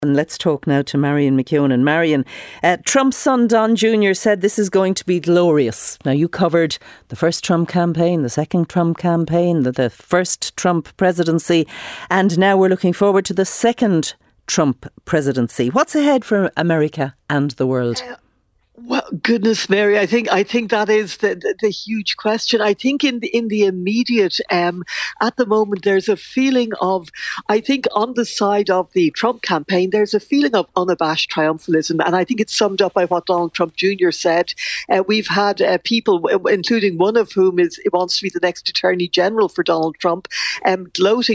And let's talk now to Marion McKeown. Marion, Trump's son Don Jr. said this is going to be glorious. Now, you covered the first Trump campaign, the second Trump campaign, the first Trump presidency, and now we're looking forward to the second Trump presidency. What's ahead for America and the world? Well, goodness, Mary, I think that is the huge question. I think in the immediate, at the moment, there's a feeling of, I think on the side of the Trump campaign, there's a feeling of unabashed triumphalism. And I think it's summed up by what Donald Trump Jr. said. We've had people, including one of whom wants to be the next Attorney General for Donald Trump, gloating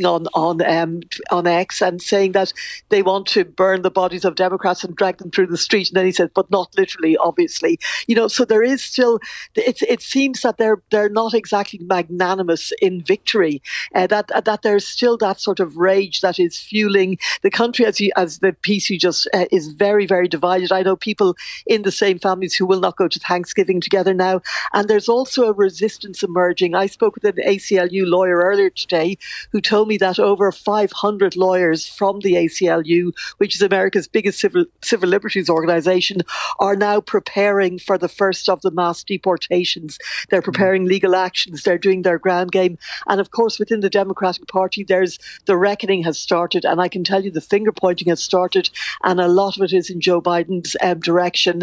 on X and saying that they want to burn the bodies of Democrats and drag them through the street. And then he said, but not literally, obviously, so there is still. It seems that they're not exactly magnanimous in victory. That there's still that sort of rage that is fueling the country, as the piece you just is very, very divided. I know people in the same families who will not go to Thanksgiving together now, and there's also a resistance emerging. I spoke with an ACLU lawyer earlier today who told me that over 500 lawyers from the ACLU, which is America's biggest civil liberties organisation, are now preparing for the first of the mass deportations. They're preparing legal actions. They're doing their ground game. And of course, within the Democratic Party, the reckoning has started. And I can tell you the finger pointing has started. And a lot of it is in Joe Biden's direction.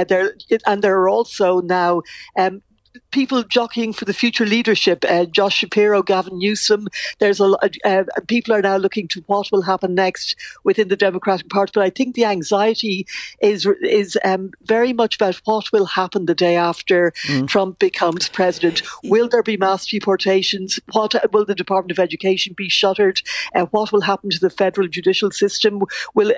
There are also now people jockeying for the future leadership. Josh Shapiro, Gavin Newsom. People are now looking to what will happen next within the Democratic Party. But I think the anxiety is very much about what will happen the day after Trump becomes president. Will there be mass deportations? What will the Department of Education be shuttered? What will happen to the federal judicial system? And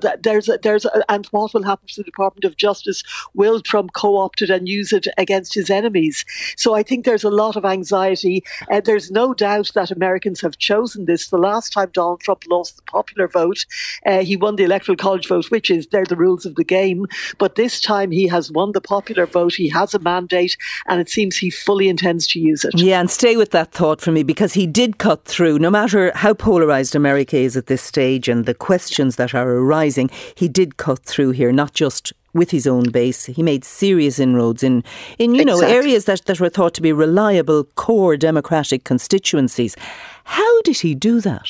what will happen to the Department of Justice? Will Trump co-opt it and use it against his enemies? So I think there's a lot of anxiety. There's no doubt that Americans have chosen this. The last time Donald Trump lost the popular vote, he won the Electoral College vote, which is, they're the rules of the game. But this time he has won the popular vote. He has a mandate, and it seems he fully intends to use it. Yeah, and stay with that thought for me, because he did cut through. No matter how polarised America is at this stage and the questions that are arising, he did cut through here, not just with his own base. He made serious inroads in areas that were thought to be reliable core Democratic constituencies. How did he do that?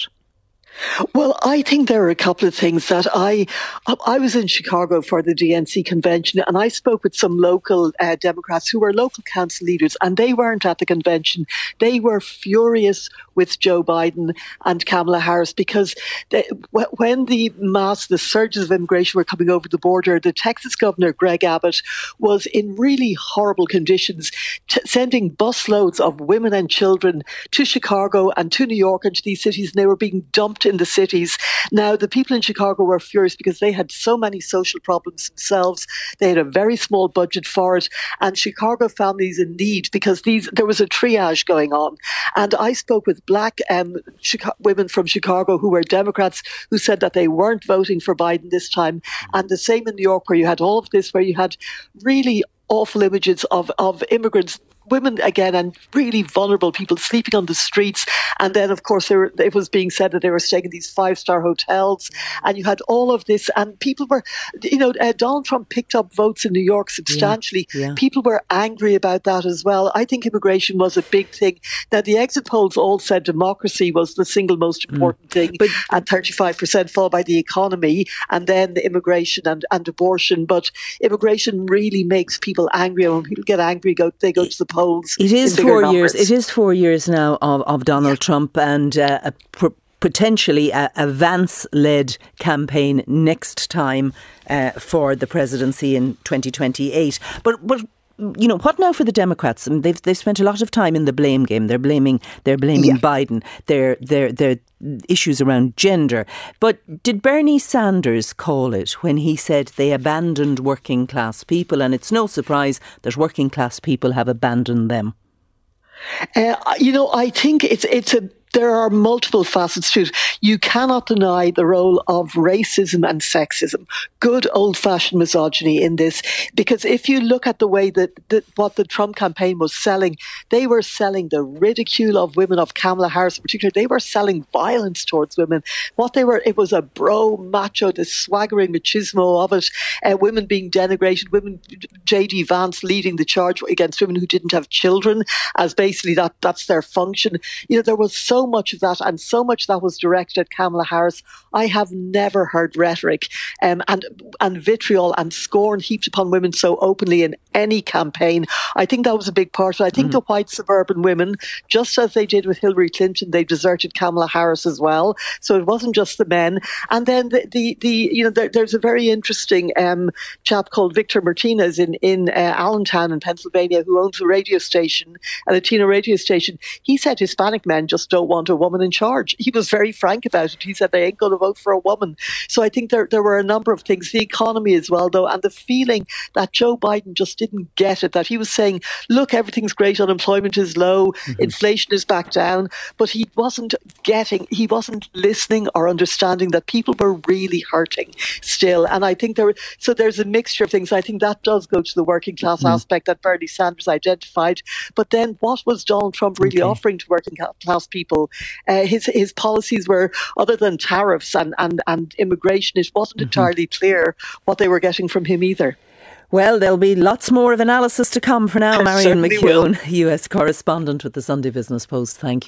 Well, I think there are a couple of things that I was in Chicago for the DNC convention, and I spoke with some local Democrats who were local council leaders, and they weren't at the convention. They were furious with Joe Biden and Kamala Harris because when the surges of immigration were coming over the border, the Texas governor, Greg Abbott, was in really horrible conditions, sending busloads of women and children to Chicago and to New York and to these cities, and they were being dumped in the cities. Now, the people in Chicago were furious because they had so many social problems themselves. They had a very small budget for it, and Chicago families in need because there was a triage going on. And I spoke with black women from Chicago who were Democrats who said that they weren't voting for Biden this time. And the same in New York, where you had all of this, where you had really awful images of immigrants, women again, and really vulnerable people sleeping on the streets. And then, of course, it was being said that they were staying in these 5-star hotels. And you had all of this. And people were, Donald Trump picked up votes in New York substantially. Yeah. People were angry about that as well. I think immigration was a big thing. Now, the exit polls all said democracy was the single most important thing, and 35%, followed by the economy, and then the immigration and abortion. But immigration really makes people angry. And when people get angry, they go to the polls. It is 4 years. It is 4 years now of Donald Trump and potentially a Vance-led campaign next time for the presidency in 2028. But what now for the Democrats? I mean, they've spent a lot of time in the blame game. They're blaming Biden. They're issues around gender. But did Bernie Sanders call it when he said they abandoned working class people? And it's no surprise that working class people have abandoned them. I think it's a There are multiple facets to it. You cannot deny the role of racism and sexism, good old-fashioned misogyny in this, because if you look at the way that what the Trump campaign was selling, they were selling the ridicule of women, of Kamala Harris in particular. They were selling violence towards women. It was a bro, macho, the swaggering machismo of it, women being denigrated, women, J.D. Vance leading the charge against women who didn't have children, as basically that's their function. There was so much of that, and so much that was directed at Kamala Harris. I have never heard rhetoric and vitriol and scorn heaped upon women so openly in any campaign. I think that was a big part of it. I think the white suburban women, just as they did with Hillary Clinton, they deserted Kamala Harris as well. So it wasn't just the men. And then there's a very interesting chap called Victor Martinez in Allentown in Pennsylvania, who owns a radio station, a Latino radio station. He said Hispanic men just don't want a woman in charge. He was very frank about it. He said they ain't going to vote for a woman. So I think there were a number of things. The economy as well, though, and the feeling that Joe Biden just didn't get it, that he was saying, look, everything's great, unemployment is low, inflation is back down, but he wasn't listening or understanding that people were really hurting still. And I think there's a mixture of things. I think that does go to the working class aspect that Bernie Sanders identified. But then what was Donald Trump really offering to working class people? His policies were, other than tariffs and immigration, it wasn't entirely clear what they were getting from him either. Well, there'll be lots more of analysis to come. For now, Marion McKeown, US correspondent with the Sunday Business Post. Thank you.